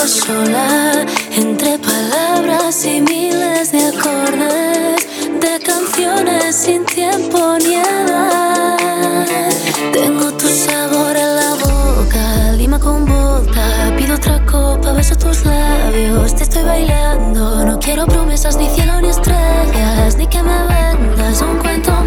sola entre palabras y miles de acordes de canciones sin tiempo ni edad. Tengo tu sabor en la boca, lima con vodka. Pido otra copa, beso tus labios, te estoy bailando. No quiero promesas, ni cielo, ni estrellas, ni que me vendas un cuento